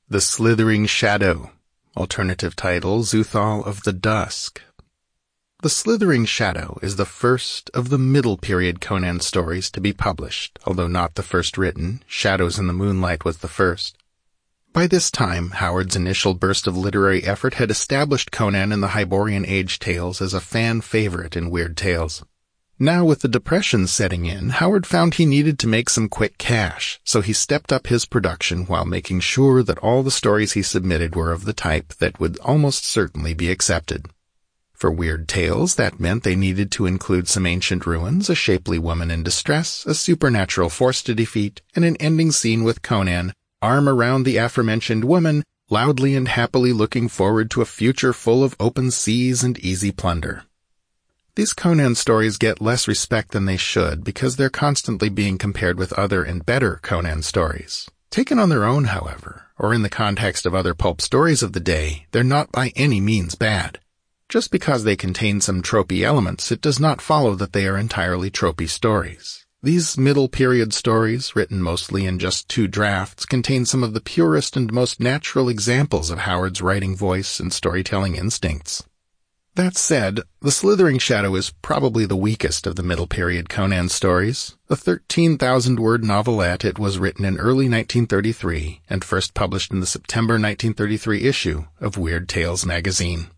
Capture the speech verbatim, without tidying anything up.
The Slithering Shadow, alternative title Zuthal of the Dusk. The Slithering Shadow is the first of the middle period Conan stories to be published, although not the first written. Shadows in the Moonlight was the first. By this time, Howard's initial burst of literary effort had established Conan in the Hyborian Age tales as a fan favorite in Weird Tales. Now, with the Depression setting in, Howard found he needed to make some quick cash, so he stepped up his production while making sure that all the stories he submitted were of the type that would almost certainly be accepted. For Weird Tales, that meant they needed to include some ancient ruins, a shapely woman in distress, a supernatural force to defeat, and an ending scene with Conan, arm around the aforementioned woman, loudly and happily looking forward to a future full of open seas and easy plunder. These Conan stories get less respect than they should because they're constantly being compared with other and better Conan stories. Taken on their own, however, or in the context of other pulp stories of the day, they're not by any means bad. Just because they contain some tropey elements, it does not follow that they are entirely tropey stories. These middle-period stories, written mostly in just two drafts, contain some of the purest and most natural examples of Howard's writing voice and storytelling instincts. That said, The Slithering Shadow is probably the weakest of the middle-period Conan stories. A thirteen thousand word novelette, it was written in early nineteen thirty-three and first published in the September nineteen thirty-three issue of Weird Tales magazine.